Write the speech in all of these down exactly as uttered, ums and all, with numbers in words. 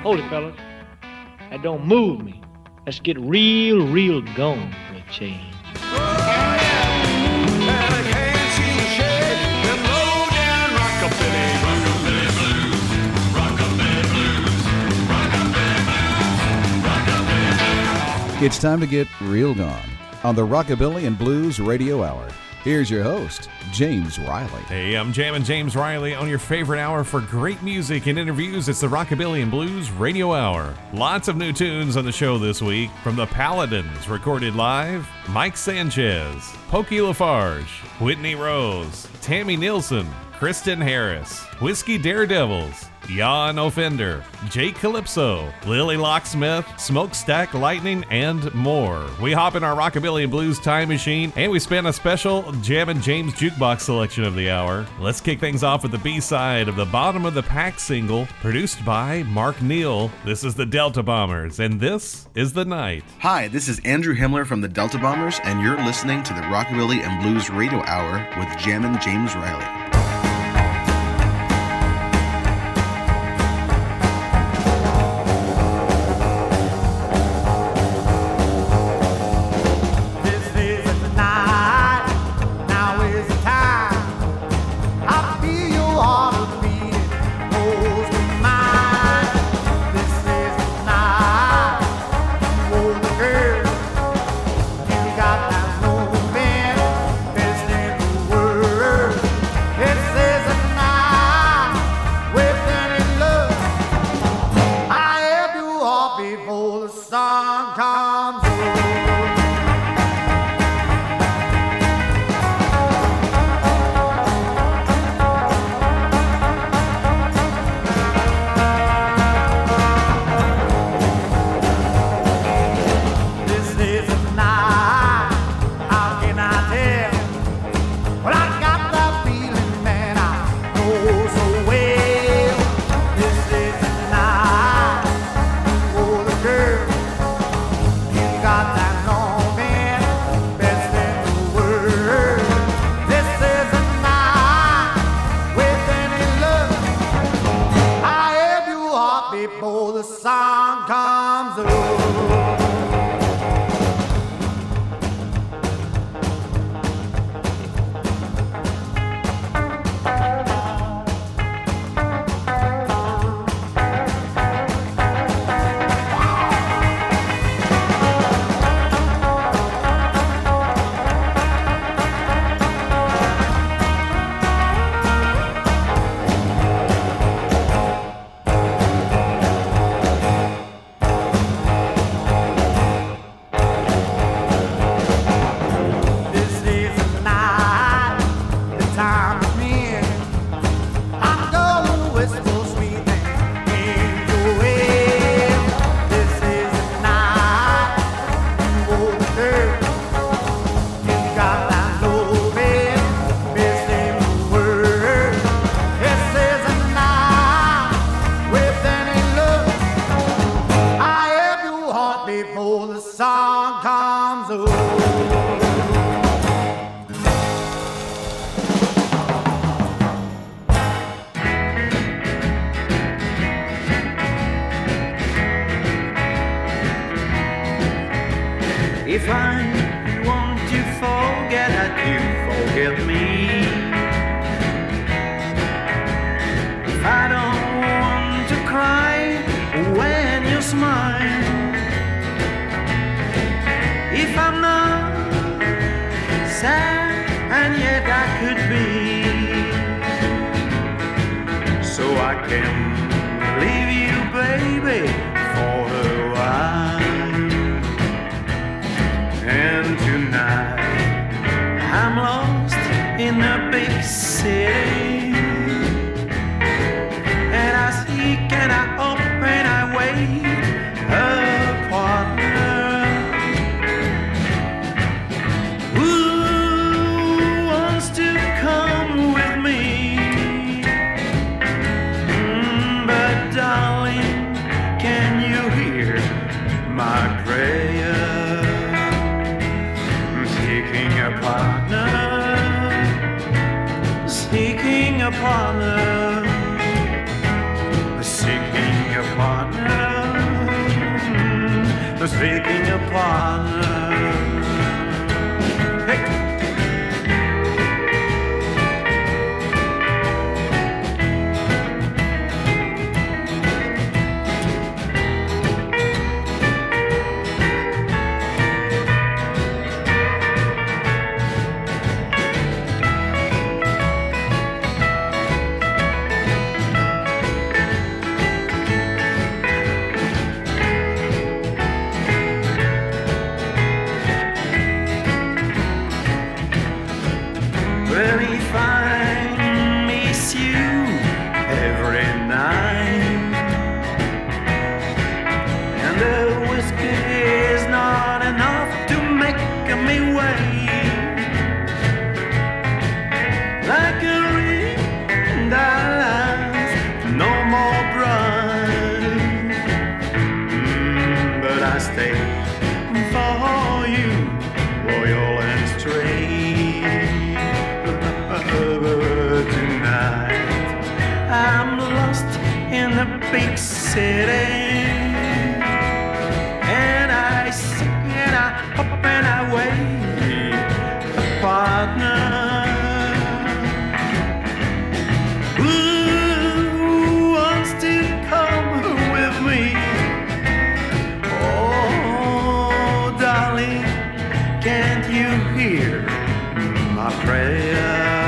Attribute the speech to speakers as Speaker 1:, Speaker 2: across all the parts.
Speaker 1: Hold it, fellas. That don't move me. Let's get real, real going for a change.
Speaker 2: It's time to get real gone on the Rockabilly and Blues Radio Hour. Here's your host, James Riley.
Speaker 3: Hey, I'm Jammin' James Riley on your favorite hour for great music and interviews. It's the Rockabilly and Blues Radio Hour. Lots of new tunes on the show this week. From the Paladins, recorded live, Mike Sanchez, Pokey Lafarge, Whitney Rose, Tammy Nielsen, Kristen Harris, Whiskey Daredevils, Jan Offender, Jake Calypso, Lily Locksmith, Smokestack Lightning, and more. We hop in our Rockabilly and Blues time machine, and we spin a special Jammin' James jukebox selection of the hour. Let's kick things off with the B-side of the Bottom of the Pack single, produced by Mark Neal. This is the Delta Bombers, and this is The Night.
Speaker 4: Hi, this is Andrew Himmler from the Delta Bombers, and you're listening to the Rockabilly and Blues Radio Hour with Jammin' James Riley.
Speaker 5: Seeking a partner, seeking a partner. seeking a partner. Hey! Big city, and I seek and I hope and I wait a partner who wants to come with me. Oh, darling, can't you hear my prayer?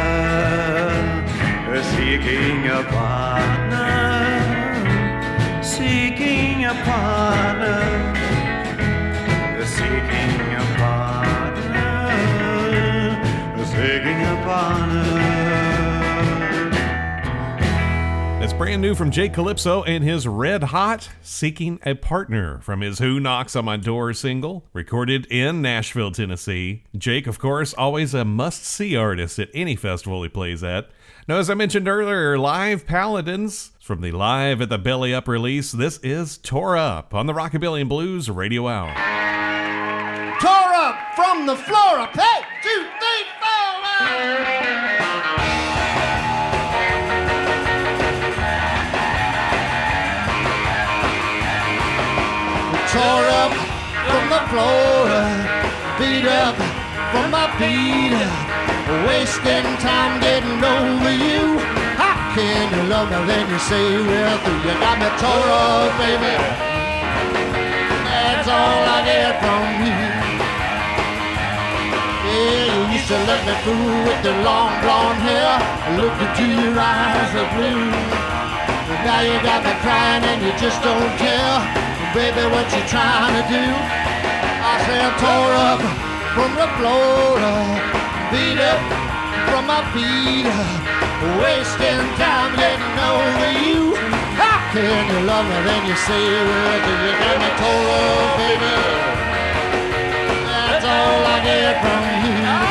Speaker 5: Seeking a partner. Seeking a partner, seeking a partner, seeking a partner.
Speaker 3: That's brand new from Jake Calypso and his Red Hot Seeking a Partner from his Who Knocks on My Door single, recorded in Nashville, Tennessee. Jake, of course, always a must-see artist at any festival he plays at. Now, as I mentioned earlier, Live Paladins. From the Live at the Belly Up release, this is Tore Up on the Rockabilly and Blues Radio Hour.
Speaker 6: Tore up from the floor up. Hey, two, three, four. Tore up from the floor, beat up from my feet. Wasting time getting over you. How can you love me then you say we're through? You got me tore up, baby. That's all I get from you. Yeah, you used to let me through with the long blonde hair. I looked into your eyes of blue. But now you got me crying and you just don't care. Baby, what you trying to do? I said tore up from the floor. Beat up from my feet, wasting time getting over you. How can you love me then you say well, you got me tore up, baby. That's all I get from you.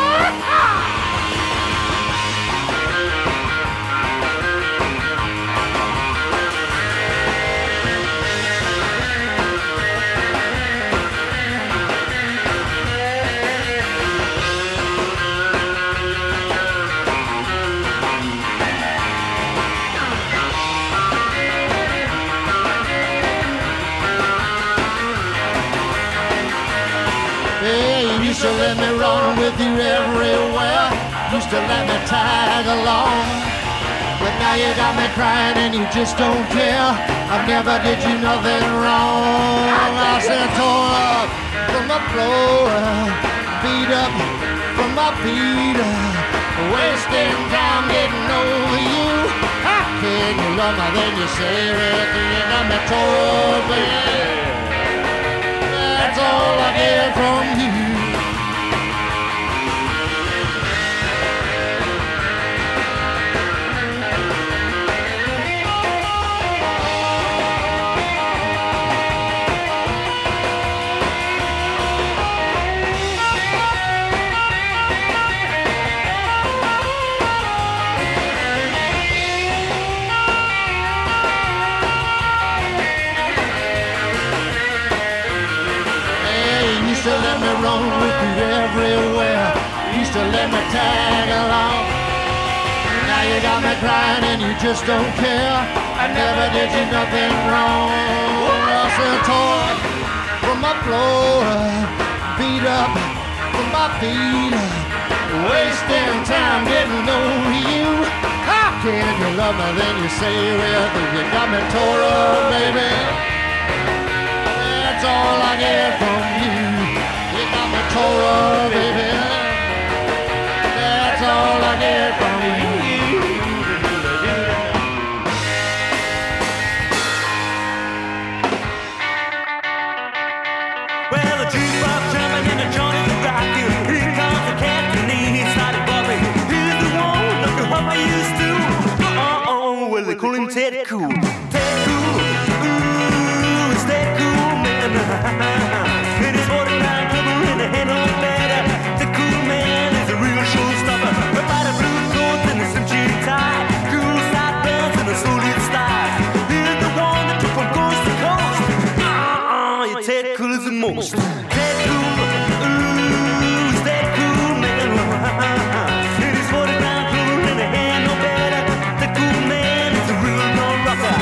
Speaker 6: Used to let me run with you everywhere. Used to let me tag along. But now you got me crying and you just don't care. I never did you nothing wrong. I said tore up from the floor, beat up from my feet, wasting time getting over you. How can you love me then you say it? You got me tore up, baby. That's all I get from you. to let me roll with you everywhere. Used to let me tag along. Now you got me crying and you just don't care. I never did you nothing wrong. I said torn from on my floor, beat up with my feet, wasting time getting to know you. How can you love me then you say, well, you got me tore up, baby. That's all I get from you. You got me tore up, baby. That's all I get from you.
Speaker 5: Well, the jukebox jumping and the joint is rocking. Here comes the cat and he started bumping. He's the one looking what I used to. Uh-oh, well, they call him Ted Cool. Ted Cool, ooh, it's Ted Cool, man. It is forty-nine trouble in the head on better. The cool man is a real showstopper. About a blue coat and a some cheap tie. Cool sideburns and a solid style. He's the one that took from coast to coast. Uh-uh, yeah, Ted Cool is the most. Ted Cool, ooh, it's Ted Cool, man. It is forty-nine trouble in the head no better. The cool man is a real no-rocker.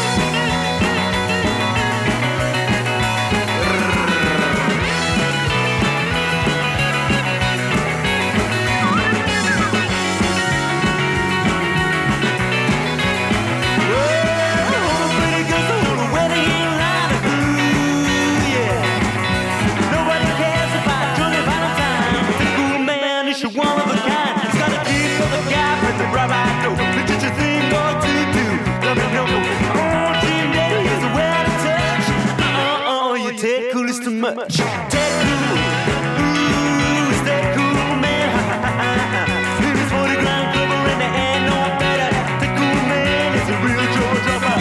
Speaker 5: One of a kind, it's got a key for the guy with the bravado. It's just a thing or to do. Let me know. Oh, Jim Daddy is the way to touch. Uh-oh, you Ted Cool is too much. Ted Cool, ooh, is Ted Cool, man. It is forty grand cover and there ain't no better. The cool man is a real jaw dropper.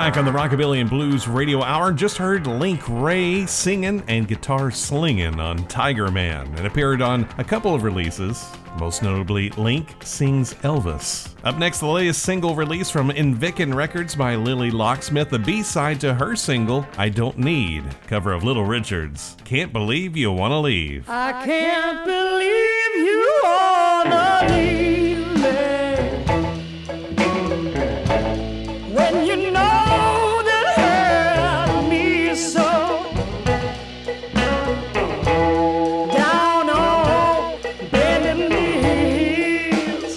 Speaker 3: back on the Rockabilly and Blues Radio Hour. Just heard Link Wray singing and guitar slinging on Tiger Man, and appeared on a couple of releases, most notably Link Sings Elvis. Up next, the latest single release from Invickin Records by Lily Locksmith, the B-side to her single, I Don't Need, cover of Little Richard's Can't Believe You Wanna Leave.
Speaker 5: I can't believe you wanna leave me when you know that hurt me so. Down on bending knees,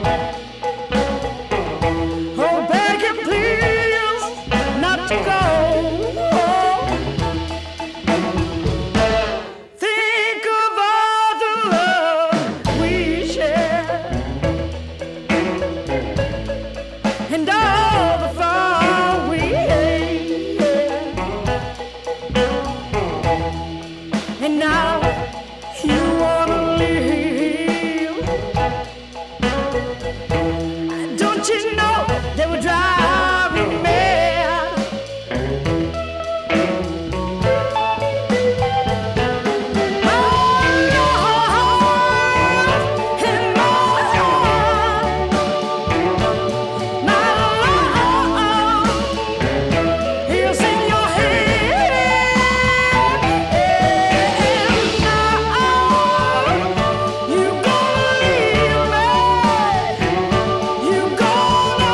Speaker 5: oh begging please not to go. Think of all the love we share and all the fun we had. And now you wanna leave. Don't you know they would drive me mad? Oh, Lord, and Lord, my love is in your hand. And now you gonna leave me. You gonna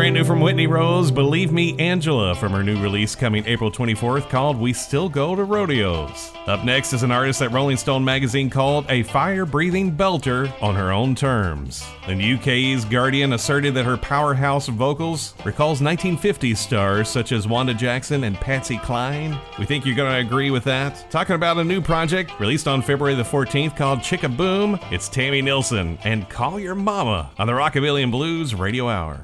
Speaker 3: brand new from Whitney Rose, Believe Me, Angela, from her new release coming April twenty-fourth called We Still Go to Rodeos. Up next is an artist that Rolling Stone magazine called a fire-breathing belter on her own terms. The U K's Guardian asserted that her powerhouse vocals recalls nineteen fifties stars such as Wanda Jackson and Patsy Cline. We think you're going to agree with that. Talking about a new project released on February the fourteenth called Chicka Boom, it's Tammy Nilsson and Call Your Mama on the Rockabilly and Blues Radio Hour.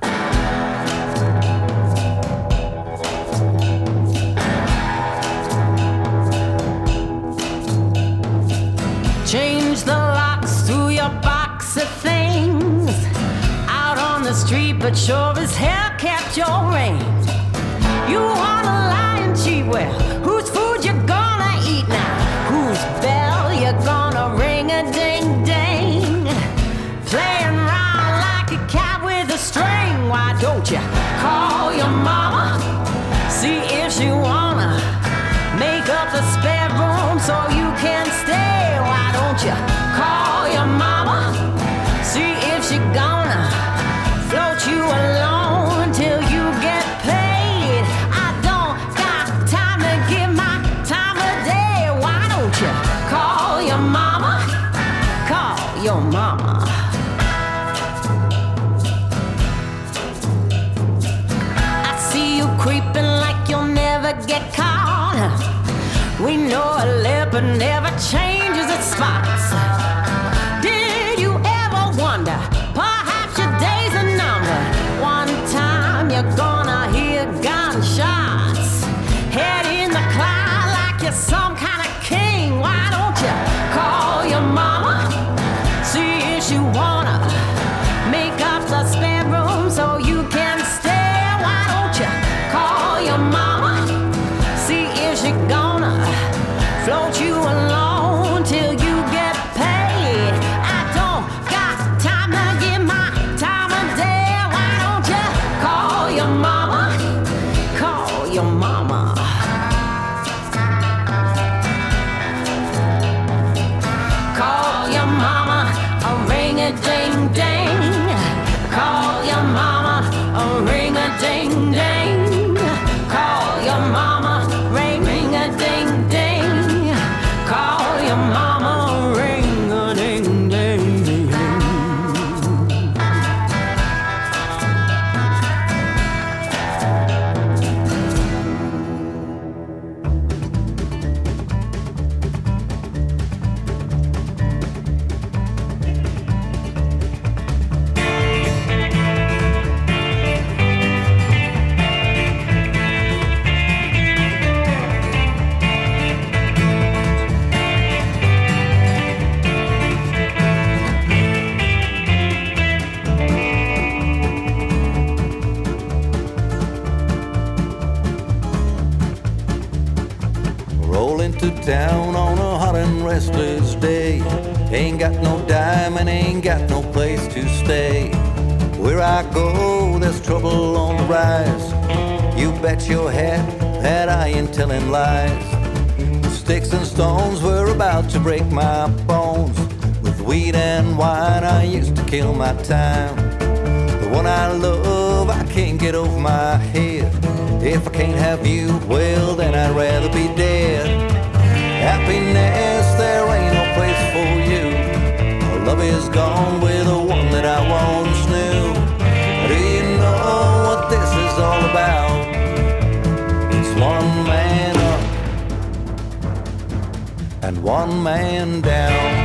Speaker 7: Change the locks to your box of things out on the street, but sure as hell kept your ring. You wanna lie and cheat, well, whose food you gonna eat now? Whose bell you gonna ring a ding ding? Playing around like a cat with a string. Why don't you call your mama? See if she wanna make up the spare room so you can stay. Why don't you call your mama? See if she gonna float you alone till you get paid. I don't got time to give my time of day. Why don't you call your mama? Call your mama. I see you creeping like you'll never get caught. We know a leopard never changes its spots. Did you ever wonder? Perhaps your day's a number. One time you're gonna hear gunshots. Head in the cloud like you're some kind of king. Why don't you call your mama? See if she wanna make up the spare room so you can stay. Why don't you call your mama? See if she gonna float you alone till you get paid. I don't got time to give my time of day. Why don't you call your mama? Call your mama. Call your mama, a ring-a-ding-ding. Call your mama, a ring-a-ding-ding. Call your mama, ring-a-ding-ding. Call your mama, ring-a-ding-ding.
Speaker 8: Rolling to town on a hot and restless day. Ain't got no dime and ain't got no place to stay. Where I go, there's trouble on the rise. You bet your head that I ain't telling lies. Sticks and stones were about to break my bones. With weed and wine I used to kill my time. The one I love I can't get over my head. If I can't have you, well then I'd rather be dead. Happiness, there ain't no place for you. Our love is gone with the one that I once knew. Do you know what this is all about? It's one man up and one man down.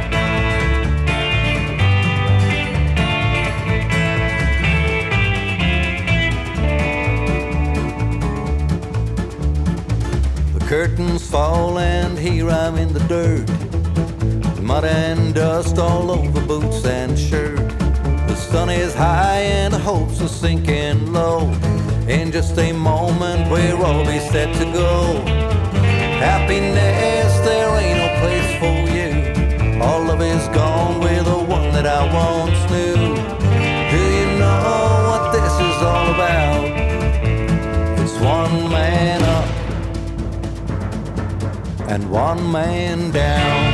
Speaker 8: Curtains fall and here I'm in the dirt. Mud and dust all over boots and shirt. The sun is high and the hopes are sinking low. In just a moment we'll all be set to go. Happiness, there ain't no place for you. All love is gone with the one that I once knew. Do you know what this is all about? It's one man up and one man down.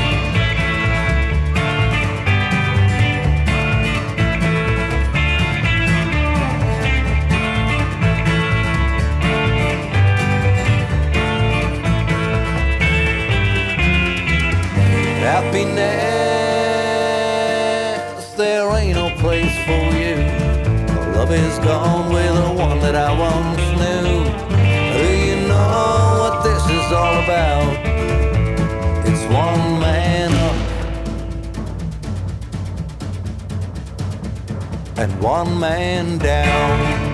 Speaker 8: there ain't no place for you. Love is gone with the one that I once knew. Do you know what this is all about? It's one man up and one man down.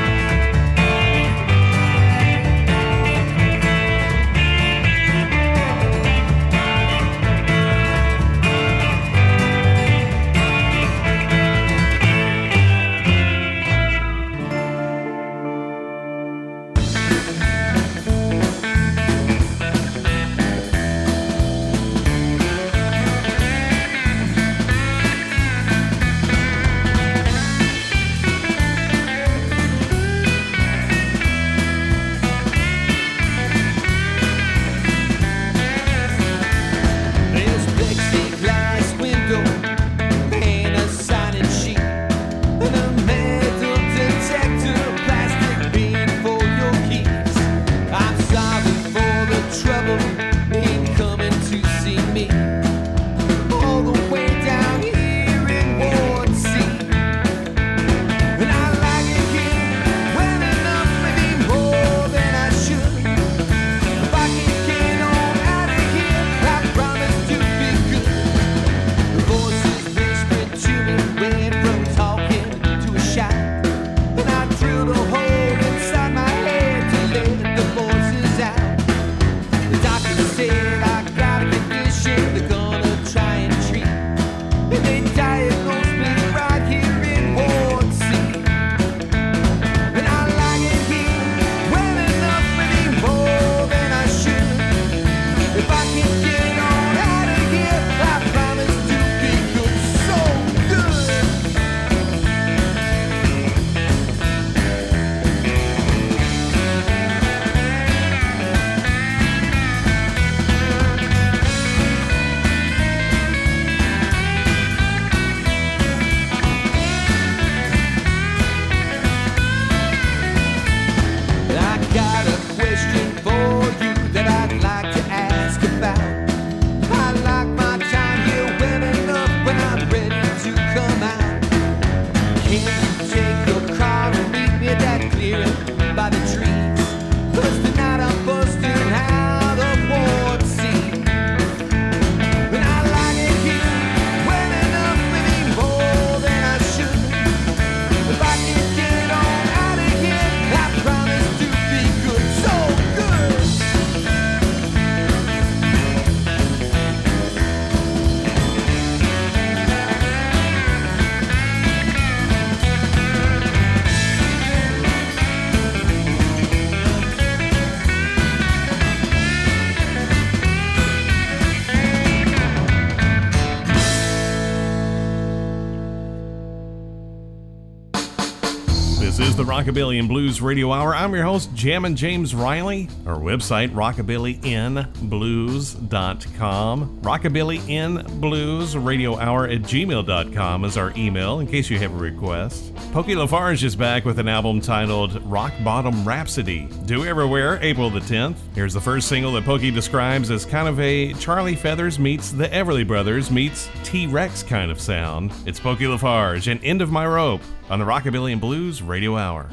Speaker 3: This is the Rockabilly and Blues Radio Hour. I'm your host, Jammin' James Riley. Our website, rockabilly in blues dot com. rockabilly in blues radio hour at gmail dot com is our email in case you have a request. Pokey LaFarge is back with an album titled Rock Bottom Rhapsody, due everywhere April the tenth. Here's the first single that Pokey describes as kind of a Charlie Feathers meets the Everly Brothers meets T-Rex kind of sound. It's Pokey LaFarge and End of My Rope on the Rockabilly and Blues Radio Hour.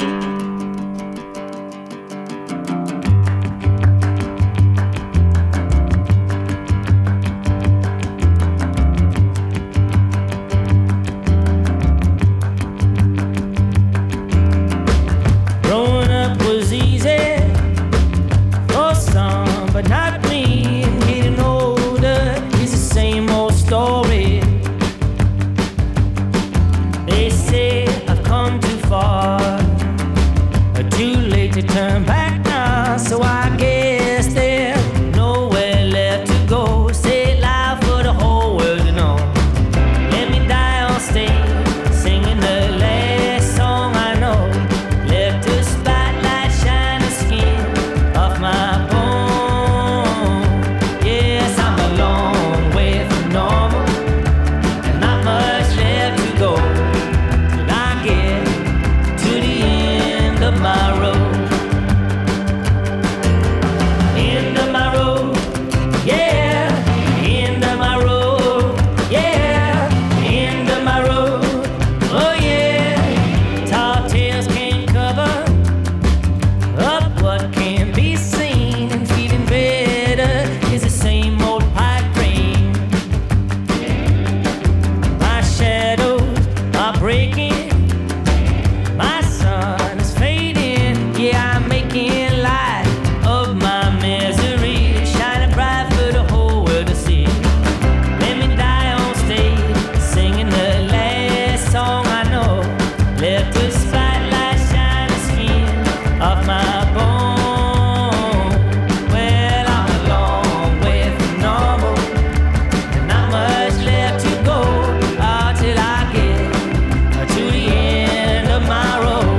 Speaker 7: Growing up was easy for some, but not me. Getting older is the same old story. They say I've come too far, too late to turn back now, so I guess there's nowhere left to go. Say it loud for the whole world to know. Let me die on stage, singing the last song I know. Left the spotlight shining skin off my bone. Yes, I'm a long way from normal, and not much left to go. Till breaking. My sun is fading. Yeah, I'm making light of my misery, shining bright for the whole world to see. Let me die on stage, singing the last song I know. Let the spotlight shine the skin off my bones. Well, I'm a long way from normal, and not much left to go, oh, till I get to the end of my road.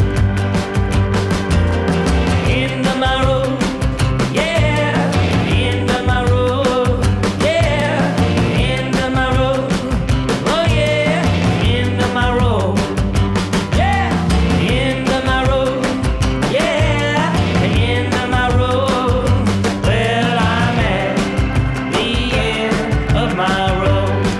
Speaker 7: End of my road, yeah. End of my road, yeah. End of my road, oh yeah. End of my road, yeah. End of my road, yeah. End of my road. Well, I'm at the end of my road.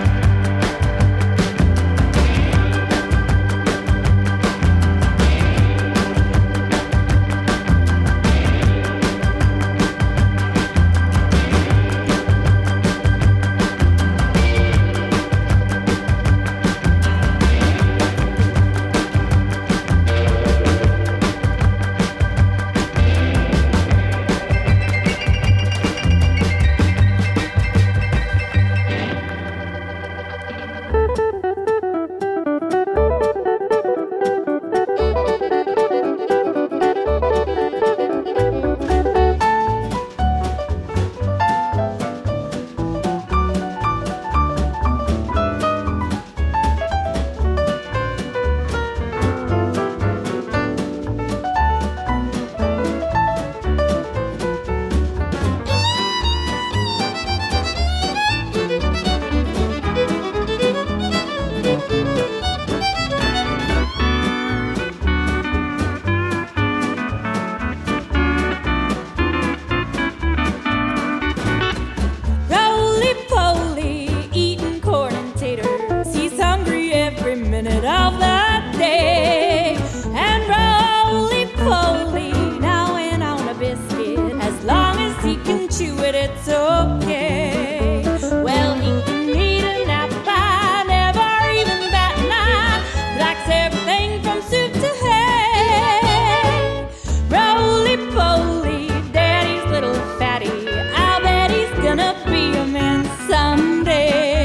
Speaker 7: Roly-poly, eating corn and taters. He's hungry every minute of the day. And roly-poly, gnawing on a biscuit. As long as he can chew it, it's okay. Well, he can eat an apple pie, never even bat an eye. Likes everything from soup to hay. Roly-poly, daddy's little fatty. I'll bet he's gonna be a man someday.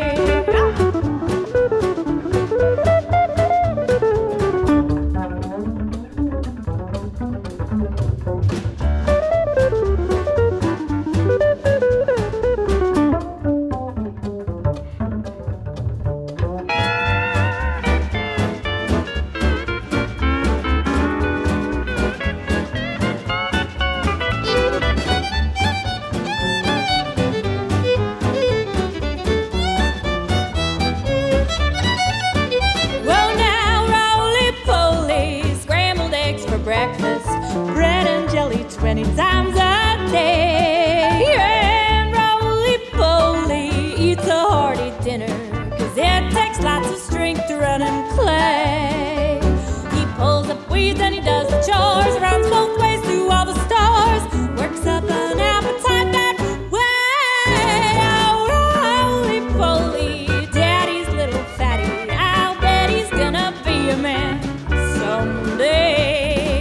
Speaker 7: Well, now, roly-poly, scrambled eggs for breakfast, bread and jelly twenty times a day. And roly-poly eats a hearty dinner, 'cause it takes lots of strength to run and play. He pulls up weeds and he does the chores, runs both ways through all the stores, works up an appetite that way. Oh, roly-poly, daddy's little fatty. I'll bet he's gonna be a man someday.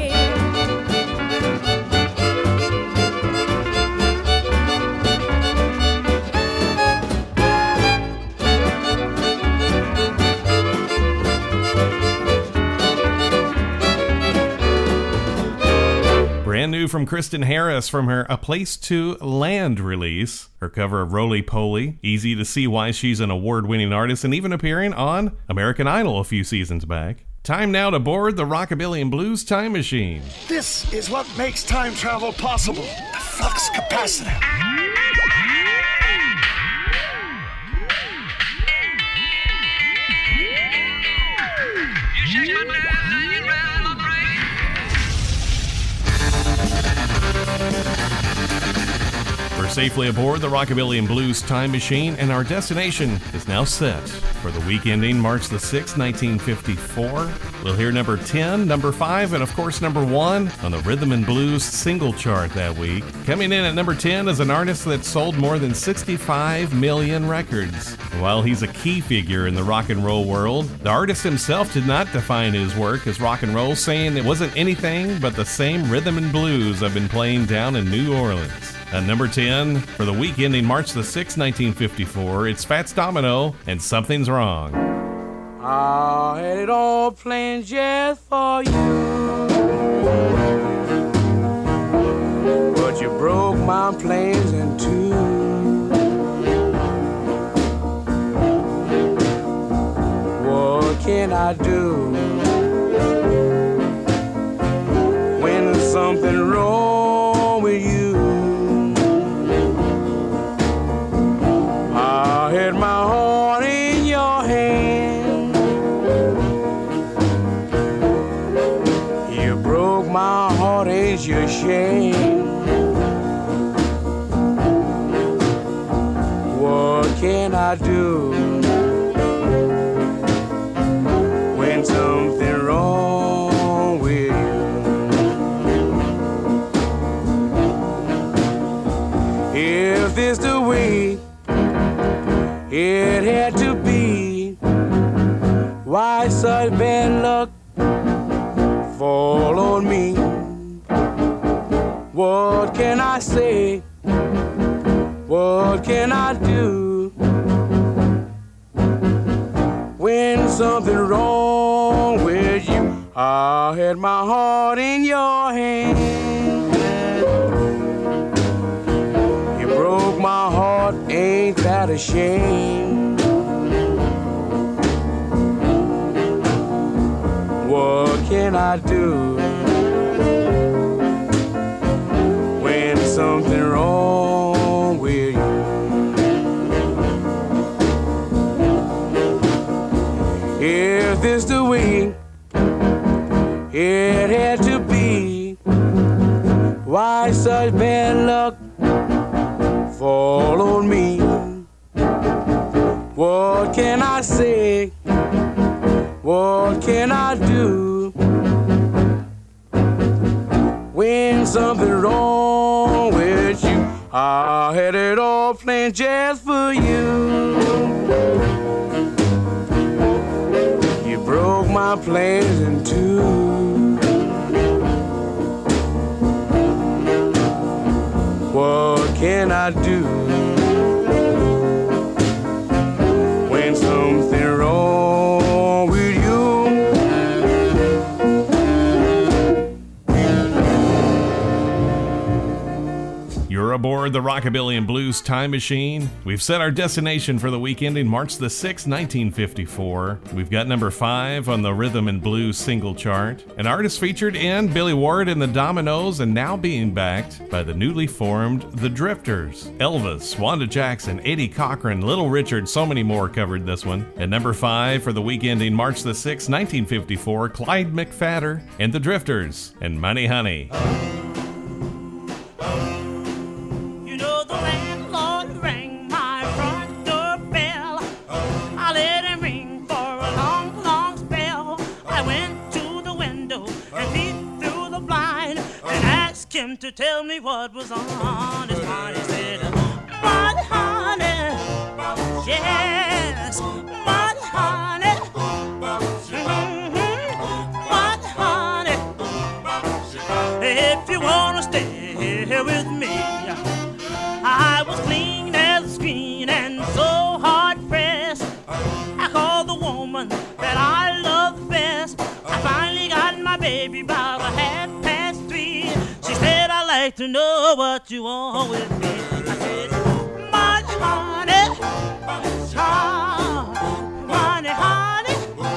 Speaker 3: Brand new from Kristen Harris from her A Place to Land release. Her cover of Roly-Poly. Easy to see why she's an award-winning artist and even appearing on American Idol a few seasons back. Time now to board the Rockabilly and Blues time machine.
Speaker 9: This is what makes time travel possible. The flux capacitor.
Speaker 3: For safely aboard the Rockabilly and Blues Time Machine, and our destination is now set for the week ending March the sixth, nineteen fifty-four. We'll hear number ten, number five, and of course number one on the Rhythm and Blues single chart that week. Coming in at number ten is an artist that sold more than sixty-five million records. While he's a key figure in the rock and roll world, the artist himself did not define his work as rock and roll, saying it wasn't anything but the same rhythm and blues I've been playing down in New Orleans. At number ten, for the week ending March the sixth, nineteen fifty-four, it's Fats Domino and Something's Wrong.
Speaker 10: I had it all planned just for you, but you broke my plans in two. What can I do when there's something wrong with you? I had my heart in your hand, you broke my heart, ain't you ashamed? What can I do when something wrong with you? If this the way it had to be, why such bad luck fall on me? What can I say? What can I do when something wrong with you? I had my heart in your hand, you broke my heart, ain't that a shame? What can I do when something wrong with you? If this the way it had to be, why such bad luck fall on me? What can I say? What can I do when something wrong with you? I had it all planned just for you, you broke my plans in two. What can I do when something wrong with you?
Speaker 3: You're aboard the Rockabilly and Blues Time Machine. We've set our destination for the week ending March the sixth, nineteen fifty-four. We've got number five on the Rhythm and Blues single chart. An artist featured in Billy Ward and the Dominoes, and now being backed by the newly formed The Drifters. Elvis, Wanda Jackson, Eddie Cochran, Little Richard, so many more covered this one. At number five for the week ending March the sixth, nineteen fifty-four, Clyde McPhatter and The Drifters and Money Honey.
Speaker 5: Him to tell me what was on his mind. He said, Money honey, yes, money honey, mm-hmm. Money honey, if you wanna stay here with me. I was clean as a screen and so hard pressed. I called the woman that I love the best. I finally got my baby about a half past three. She said, I'd like to know what you want with me. I said, money, honey, ah, money, honey,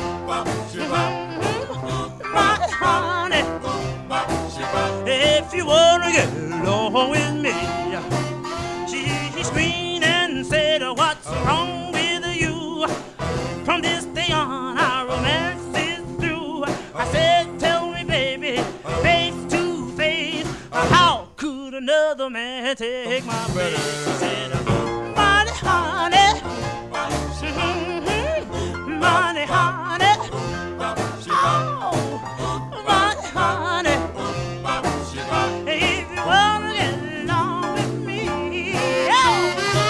Speaker 5: mm-hmm. Money, honey, if you wanna get along with me. She, she screamed and said, what's wrong with you? From this day on, our romance is through. I said, tell me, baby, face to face, how could another man honey, take my place. She said, money, honey, mm-hmm. money, honey, oh, money, honey. If you wanna get along with me, oh.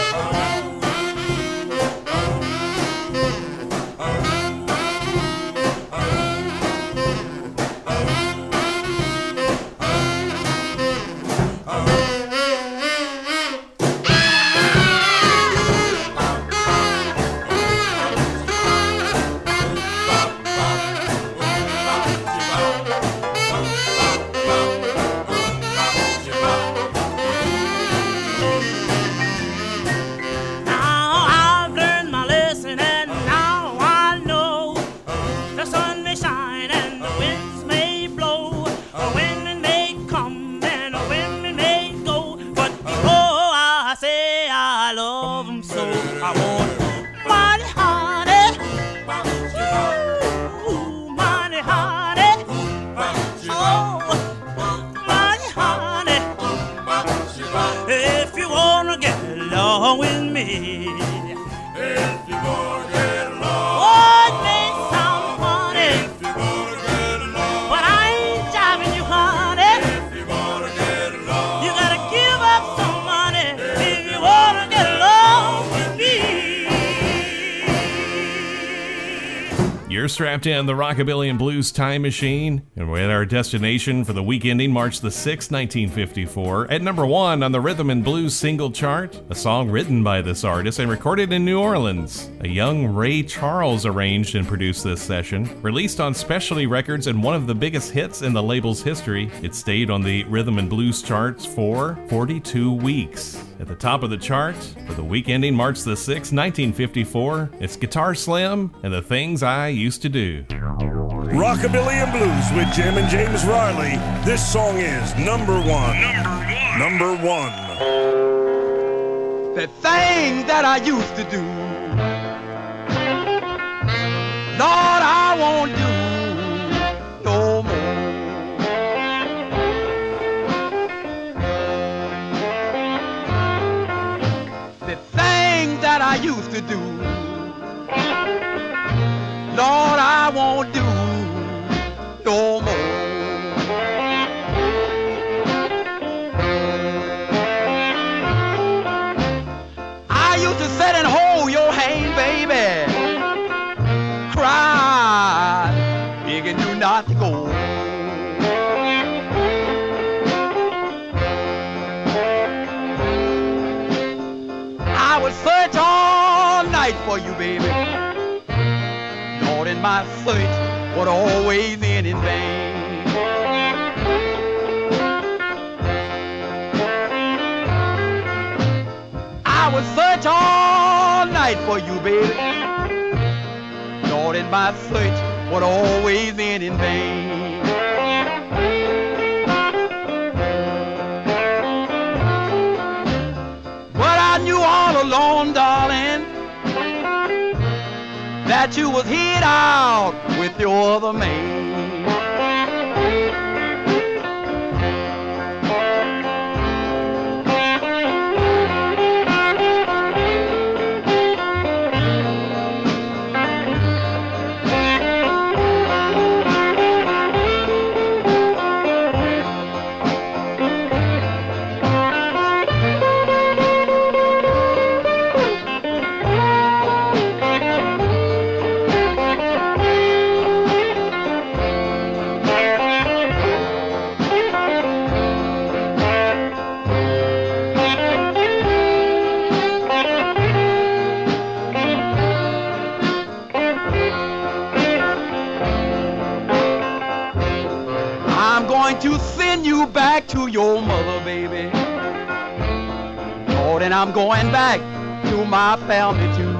Speaker 3: You're strapped in the Rockabilly and Blues Time Machine, and we're at our destination for the week ending March the sixth, nineteen fifty-four. At number one on the Rhythm and Blues single chart, a song written by this artist and recorded in New Orleans. A young Ray Charles arranged and produced this session. Released on Specialty Records and one of the biggest hits in the label's history, it stayed on the Rhythm and Blues charts for forty-two weeks. At the top of the chart for the week ending March the sixth, nineteen fifty-four, it's Guitar Slim and The Things I Used to Do.
Speaker 9: Rockabilly and Blues with Jim and James Riley. This song is number one. Number one. Number one.
Speaker 11: The things that I used to do, Lord, I won't do no more. The things that I used to do, Lord, I won't do no more. I used to sit and hold your hand, baby, cry, begging you not to go. I would search all night for you, baby. Lord, in my search would always end in vain. I would search all night for you, baby. Lord, in my search would always end in vain. But I knew all along, darling, that you was hid out with your other man. To send you back to your mother, baby. Lord, and I'm going back to my family too.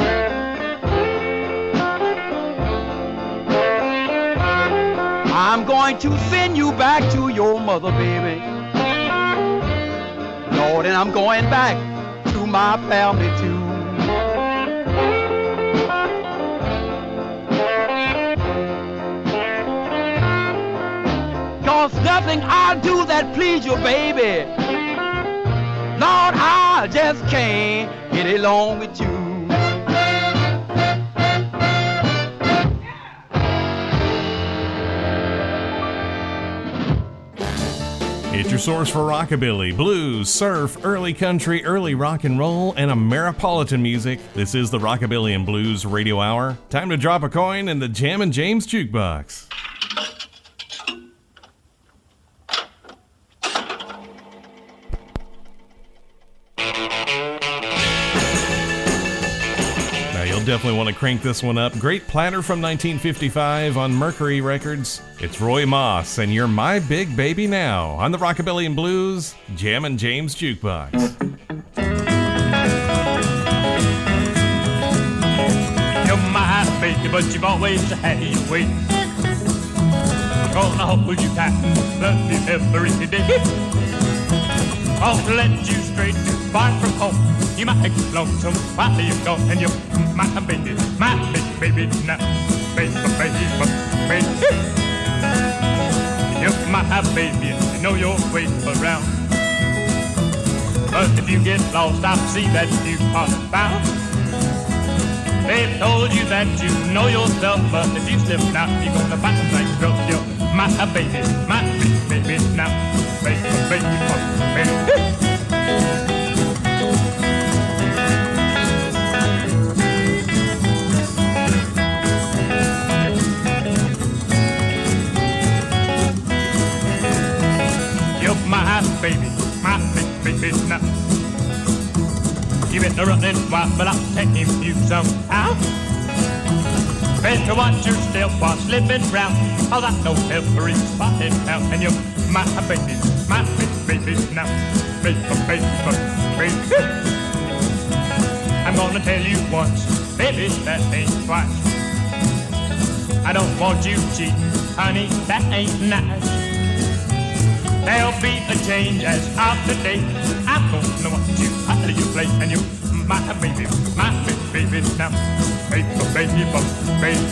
Speaker 11: I'm going to send you back to your mother, baby. Lord, and I'm going back to my family too. Cause nothing I'll do that please you, baby, Lord, I just can't get along with you.
Speaker 3: It's your source for rockabilly, blues, surf, early country, early rock and roll, and Ameripolitan music. This is the Rockabilly and Blues Radio Hour. Time to drop a coin in the Jammin' James Jukebox. Definitely want to crank this one up. Great platter from nineteen fifty-five on Mercury Records. It's Roy Moss and You're My Big Baby Now on the Rockabilly and Blues Jammin' James Jukebox.
Speaker 12: You're my baby, but you've always had your way. I'm gonna hold you tight and love you every day. I'll let you straight too far from home. You might get lonesome while you go, and you're my baby, my big baby now, baby, baby, baby. You're my baby, and you know your way around. But if you get lost, I'll see that you are found. They've told you that you know yourself, but if you slip now, you're gonna find some nice girl. You're my baby, my big baby now, baby, baby, baby. My baby, my big baby now. You've been running wild, but I'm taking you somehow. Better watch your step while slipping round, cause I know every spot in town. And you're my baby, my big baby now. Baby, baby, baby. I'm gonna tell you once, baby, that ain't twice. I don't want you cheating, honey, that ain't nice. There'll be a change as of today. I'm gonna want you, how do you play? And you, my baby, my big baby now. Baby, baby, baby.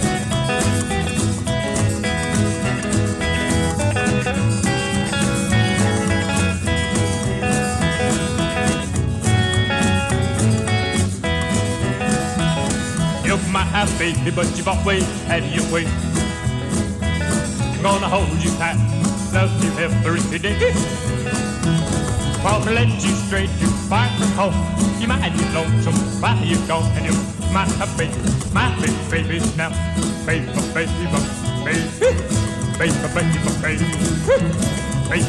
Speaker 12: You're my baby, but you've always had your way. I'm gonna hold you tight, love you every day. While to let you straight too far from home. You might get lonesome while you go, and you're my baby, my big baby now. Baby, baby, baby, baby, baby, baby, baby, baby,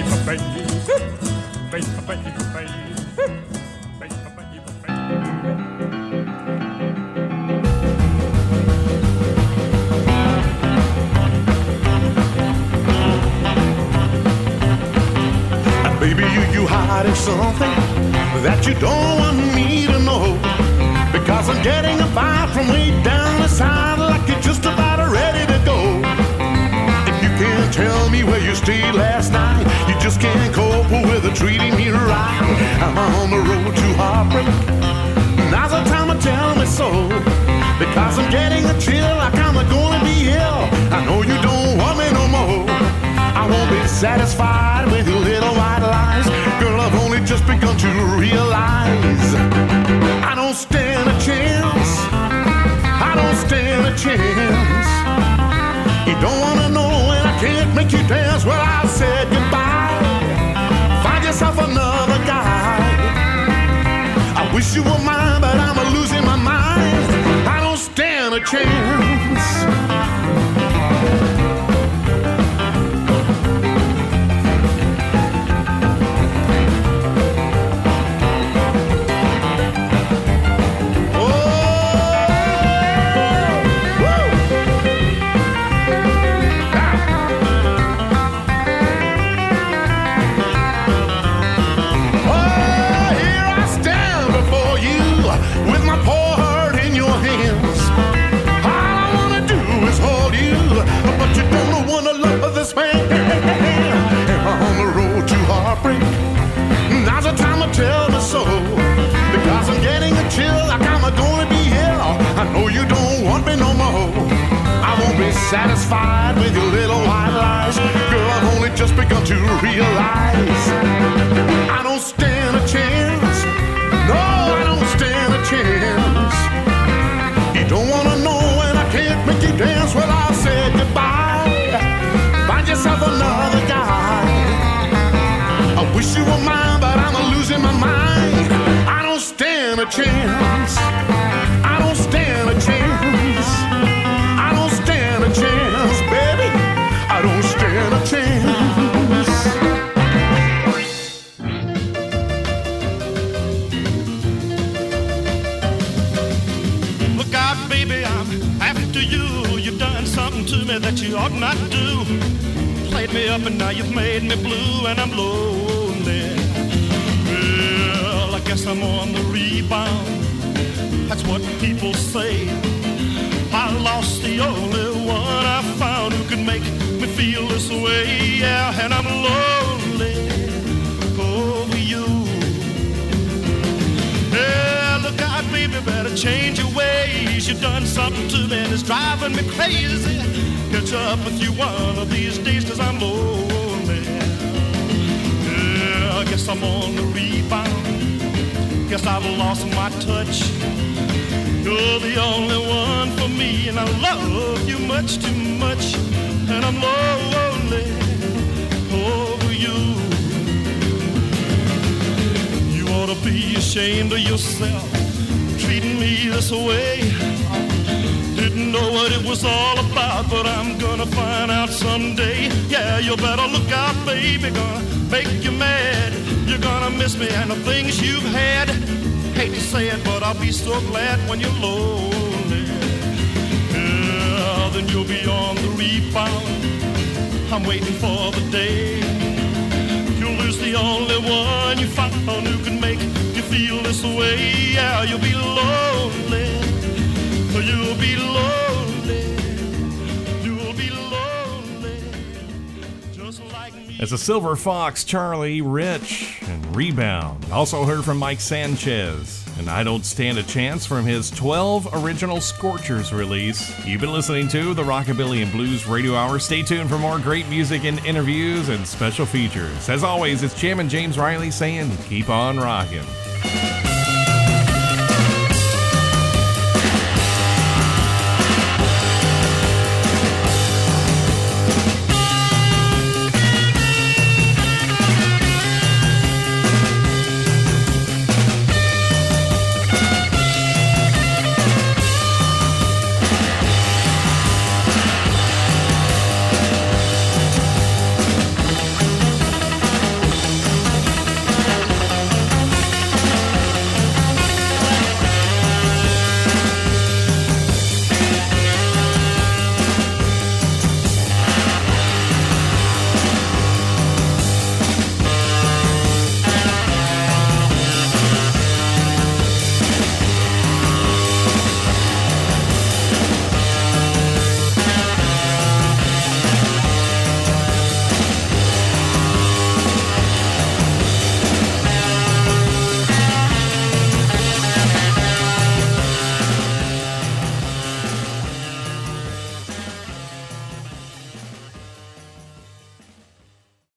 Speaker 12: baby, baby, baby.
Speaker 13: Baby, you, you hiding something that you don't want me to know. Because I'm getting a vibe from way down the side, like you're just about ready to go. And you can't tell me where you stayed last night. You just can't cope with treating me right. I'm on the road to heartbreak. Now's the time to tell me so. Because I'm getting a chill, like I'm gonna be ill. I know you don't want me no more. I won't be satisfied with your little white lies. Girl, I've only just begun to realize I don't stand a chance. I don't stand a chance. You don't wanna know when I can't make you dance. Well, I said goodbye. Find yourself another guy. I wish you were mine, but I'm losing my mind. I don't stand a chance. Now's the time to tell me so. Because I'm getting a chill, like I'm gonna be ill. I know you don't want me no more. I won't be satisfied with your little white lies. Girl, I've only just begun to realize I don't stand a chance. No, I don't stand a chance. You don't wanna know when I can't make you dance. Well, I'll say goodbye. Find yourself another guy. I wish you were mine, but I'm losing my mind. I don't stand a chance. I don't stand a chance. I don't stand a chance, baby. I don't stand a chance.
Speaker 14: Look out, baby, I'm after you. You've done something to me that you ought not do. Played me up and now you've made me blue and I'm lonely. Well, I guess I'm on the rebound. That's what people say. I lost the only one I found who could make me feel this way. Yeah, and I'm lonely over you. Yeah, look out, baby, better change your ways. You've done something to me and it's driving me crazy. Catch up with you one of these days, cause I'm lonely. Yeah, I guess I'm on the rebound. Guess I've lost my touch. You're the only one for me, and I love you much too much, and I'm lonely over you. You ought to be ashamed of yourself, treating me this way. Didn't know what it was all about, but I'm gonna find out someday. Yeah, you better look out, baby, gonna make you mad. You're gonna miss me and the things you've had. Hate to say it, but I'll be so glad when you're lonely. Yeah, then you'll be on the rebound. I'm waiting for the day you'll lose the only one you found who can make you feel this way. Yeah, you'll be lonely. You'll be lonely. You'll be lonely. Just like me.
Speaker 3: As a Silver Fox, Charlie Rich, and Rebound. Also heard from Mike Sanchez, and I Don't Stand a Chance from his twelve Original Scorchers release. You've been listening to the Rockabilly and Blues Radio Hour. Stay tuned for more great music and interviews and special features. As always, it's Jammin' James Riley saying, keep on rocking.